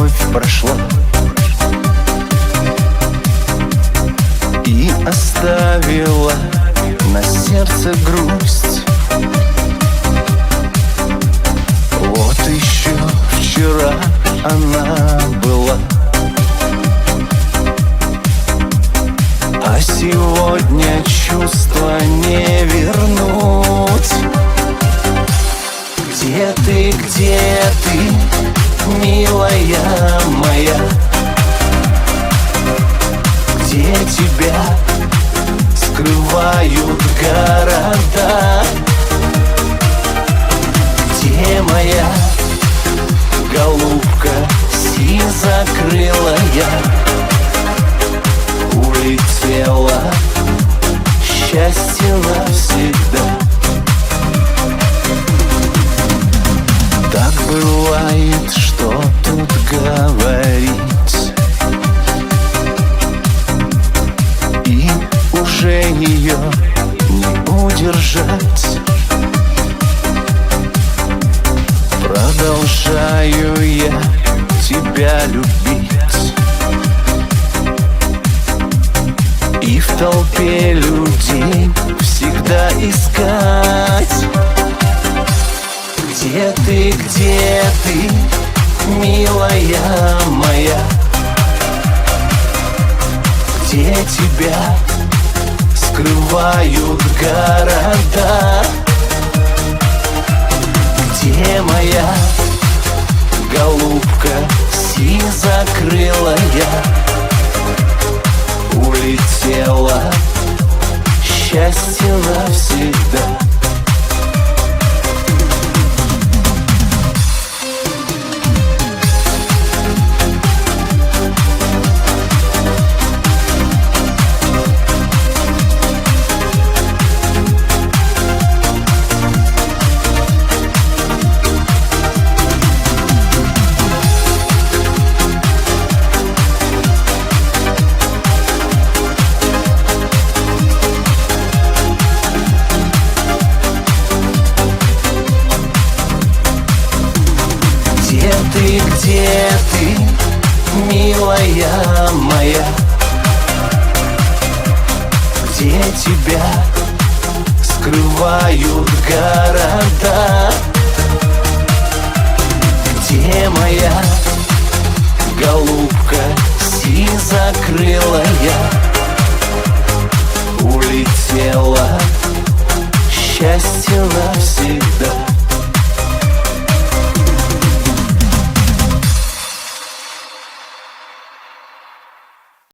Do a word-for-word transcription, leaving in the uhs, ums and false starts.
любовь прошла и оставила на сердце грусть. Вот еще вчера она была, а сегодня чувства не вернуть. Где ты, где ты, милая моя? Где тебя скрывают города? Где моя голубка сизокрылая? Улетела счастье навсегда. Так бывает, что тут говорить, и уже ее не удержать. Продолжаю я тебя любить, и в толпе людей всегда искать. Где ты, где ты, милая моя? Где тебя скрывают города? Где моя голубка сизокрылая? Улетела счастье навсегда. Где ты, где ты, милая моя? Где тебя скрывают города? Где моя голубка сизокрылая? Улетела счастье навсегда.